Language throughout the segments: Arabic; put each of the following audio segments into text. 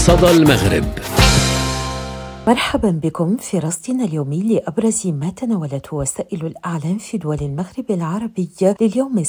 صدى المغرب. مرحبا بكم في رصدنا اليومي لأبرز ما تناولته وسائل الإعلام في دول المغرب العربي لليوم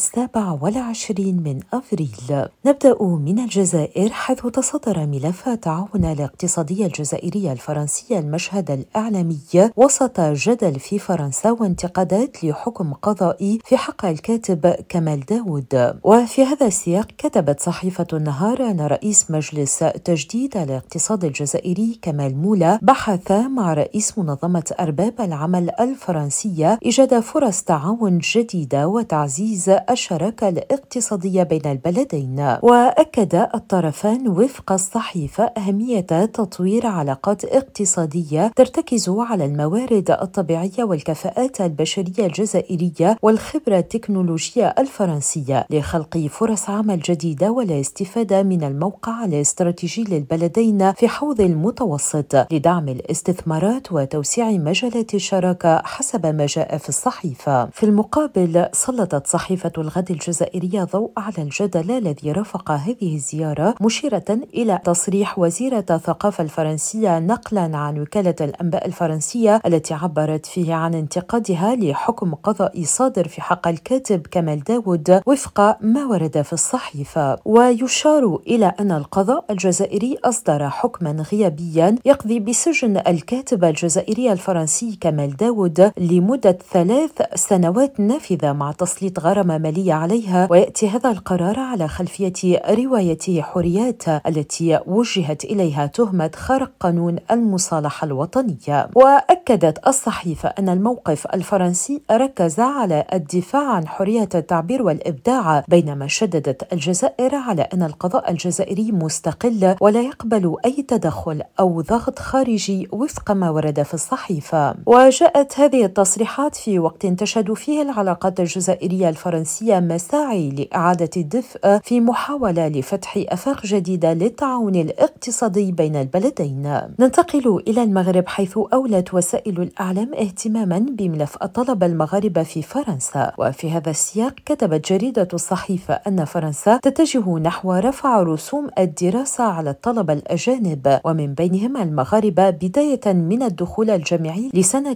27 من أفريل. نبدأ من الجزائر، حيث تصدر ملف التعاون الاقتصادي الجزائري الفرنسي المشهد الإعلامي وسط جدل في فرنسا وانتقادات لحكم قضائي في حق الكاتب كمال داود. وفي هذا السياق كتبت صحيفة النهار أن رئيس مجلس تجديد الاقتصاد الجزائري كمال مولا بحث مع رئيس منظمة أرباب العمل الفرنسية إيجاد فرص تعاون جديدة وتعزيز الشراكة الاقتصادية بين البلدين. وأكد الطرفان وفق الصحيفة أهمية تطوير علاقات اقتصادية ترتكز على الموارد الطبيعية والكفاءات البشرية الجزائرية والخبرة التكنولوجية الفرنسية لخلق فرص عمل جديدة والاستفادة من الموقع الاستراتيجي للبلدين في حوض المتوسط لدعم الاستثمارات وتوسيع مجالات الشراكة حسب ما جاء في الصحيفة. في المقابل، سلطت صحيفة الغد الجزائرية ضوء على الجدل الذي رافق هذه الزيارة، مشيرة إلى تصريح وزيرة الثقافة الفرنسية نقلا عن وكالة الأنباء الفرنسية التي عبرت فيه عن انتقادها لحكم قضائي صادر في حق الكاتب كمال داود وفق ما ورد في الصحيفة. ويشار إلى أن القضاء الجزائري أصدر حكما غيابيا يقضي بسجن الكاتب الجزائري الفرنسي كمال داود لمدة 3 سنوات نافذة مع تسليط غرامة مالية عليها. ويأتي هذا القرار على خلفية روايته حريات التي وجهت إليها تهمة خرق قانون المصالحة الوطنية. وأكدت الصحيفة أن الموقف الفرنسي ركز على الدفاع عن حرية التعبير والإبداع، بينما شددت الجزائر على أن القضاء الجزائري مستقل ولا يقبل أي تدخل أو ضغط خارجي وفق ما ورد في الصحيفة. وجاءت هذه التصريحات في وقت تشهد فيه العلاقات الجزائرية الفرنسية مساعي لإعادة الدفء في محاولة لفتح آفاق جديدة للتعاون الاقتصادي بين البلدين. ننتقل إلى المغرب، حيث أولت وسائل الإعلام اهتماما بملف الطلبة المغاربة في فرنسا. وفي هذا السياق كتبت جريدة الصحيفة أن فرنسا تتجه نحو رفع رسوم الدراسة على الطلبة الأجانب ومن بينهم المغاربة بداية من الدخول الجامعي لسنة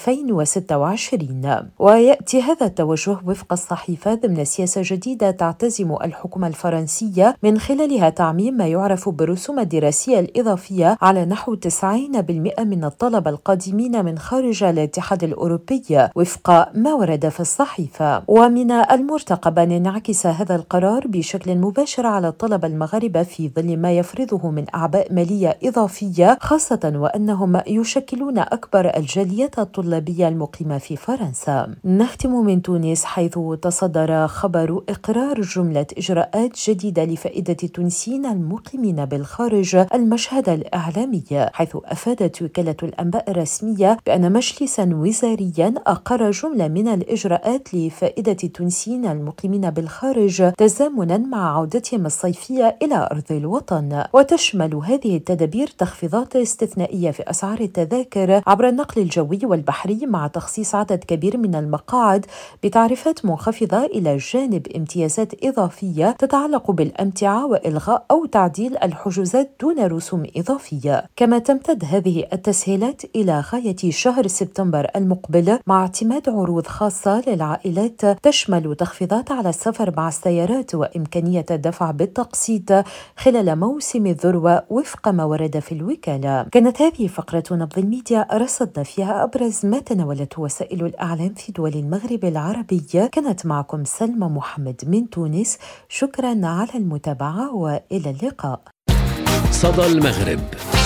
2026. ويأتي هذا التوجه وفق الصحيفة ضمن سياسة جديدة تعتزم الحكومة الفرنسية من خلالها تعميم ما يعرف بالرسوم الدراسية الإضافية على نحو 90% من الطلبة القادمين من خارج الاتحاد الأوروبي وفق ما ورد في الصحيفة. ومن المرتقب أن ينعكس هذا القرار بشكل مباشر على الطلبة المغاربة في ظل ما يفرضه من أعباء مالية إضافية، خاصة وأنهم يشكلون أكبر الجاليات الطلابية المقيمة في فرنسا. نختم من تونس، حيث تصدر خبر إقرار جملة إجراءات جديدة لفائدة التونسيين المقيمين بالخارج المشهد الإعلامي، حيث أفادت وكالة الأنباء الرسمية بأن مجلسا وزاريا أقر جملة من الإجراءات لفائدة التونسيين المقيمين بالخارج تزامنا مع عودتهم الصيفية إلى أرض الوطن. وتشمل هذه التدابير تخفيضات استثنائية في أسعار التذاكر عبر النقل الجوي والبحري، مع تخصيص عدد كبير من المقاعد بتعريفات منخفضة، إلى جانب امتيازات إضافية تتعلق بالأمتعة وإلغاء أو تعديل الحجوزات دون رسوم إضافية. كما تمتد هذه التسهيلات إلى غاية شهر سبتمبر المقبل، مع اعتماد عروض خاصة للعائلات تشمل تخفيضات على السفر مع السيارات وإمكانية الدفع بالتقسيط خلال موسم الذروة وفق ما ورد في الوكالة. كانت هذه فقرة نبض الميديا، رصدنا فيها أبرز ما تناولته وسائل الإعلام في دول المغرب العربي. كانت معكم سلمى محمد من تونس، شكرا على المتابعة وإلى اللقاء. صدى المغرب.